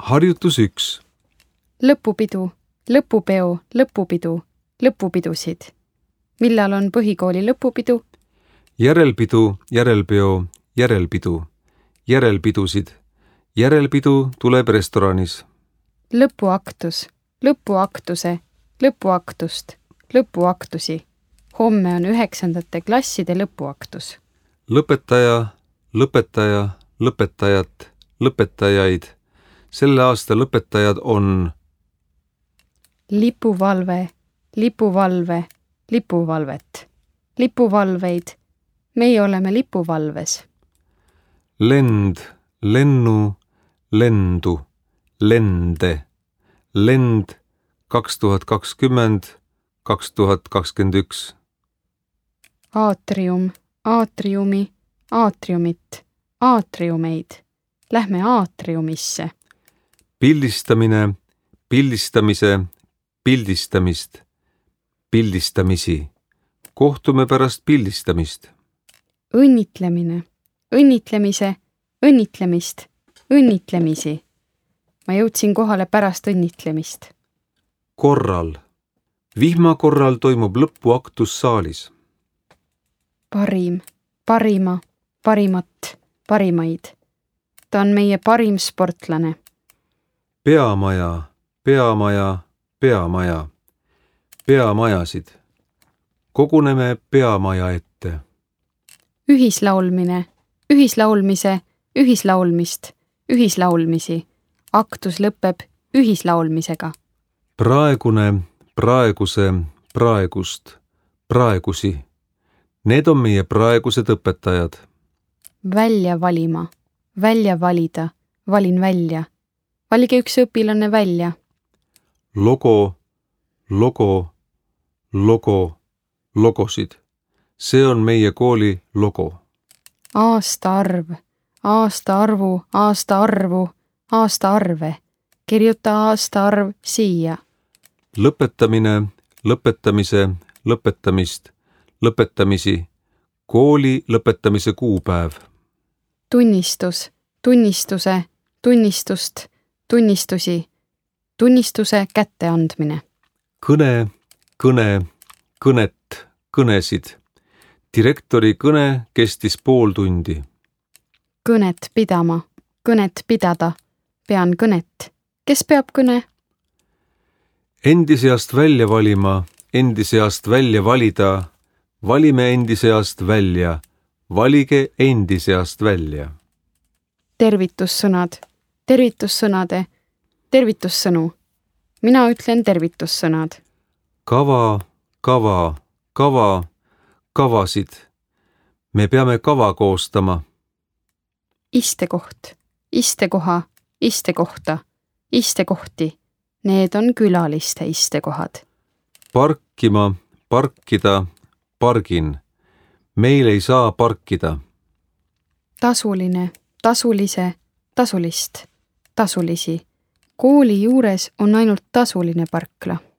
Harjutus 1. Lõpupidu, lõpupeo, lõpupidu, lõpupidusid. Millal on põhikooli lõpupidu? Järelpidu, järelpeo, järelpidu, järelpidusid. Järelpidu tuleb restoranis. Lõpuaktus, lõpuaktuse, lõpuaktust, lõpuaktusi. Homme on 9. klasside lõpuaktus. Lõpetaja, lõpetaja, lõpetajat, lõpetajaid. Selle aasta lõpetajad on lipuvalve, lipuvalve, lipuvalvet, lipuvalveid. Meie oleme lipuvalves. lend, lennu, lendu, lende, lend 2020, 2021. Aatrium, aatriumi, aatriumit, aatriumeid. Lähme aatriumisse. Pildistamine, pildistamise, pildistamist, pildistamisi. Kohtume pärast pildistamist. Õnnitlemine, õnnitlemise, õnnitlemist, õnnitlemisi. Ma jõudsin kohale pärast õnnitlemist. Korral. Vihma korral toimub lõpuaktus saalis. Parim, parima, parimat, parimaid. Ta on meie parim sportlane. Peamaja, peamaja, peamaja. Peamajasid. Koguneme peamaja ette. Ühislaulmine, ühislaulmise, ühislaulmist, ühislaulmisi. Aktus lõpeb ühislaulmisega. Praegune, praeguse, praegust, praegusi. Need on meie praegused õpetajad. Välja valima, välja valida, valin välja. Valige üks õpilane välja. Logo, logo, logo, logosid. See on meie kooli logo. Aastaarv, aastaarvu, aastaarvu, aastaarve. Kirjuta aastaarv siia. Lõpetamine, lõpetamise, lõpetamist, lõpetamisi. Kooli lõpetamise kuupäev. Tunnistus, tunnistuse, tunnistust, tunnistusi. Tunnistuse kätteandmine. Kõne, kõne, kõnet, kõnesid. Direktori kõne kestis pool tundi. Kõnet pidama, kõnet pidada. Pean kõnet. Kes peab kõne? Endi seast välja valima, endi seast välja valida. Valime endi seast välja. Valige endi seast välja. Tervitussõnad, tervitussõnade, tervitussõnu. Mina ütlen tervitussõnad. Kava, kava, kava, kavasid. Me peame kava koostama. Istekoht, istekoha, istekohta, istekohti. Need on külaliste istekohad. Parkima, parkida, pargin. Meil ei saa parkida. Tasuline, tasulise, tasulist, tasulisi. Kooli juures on ainult tasuline parkla.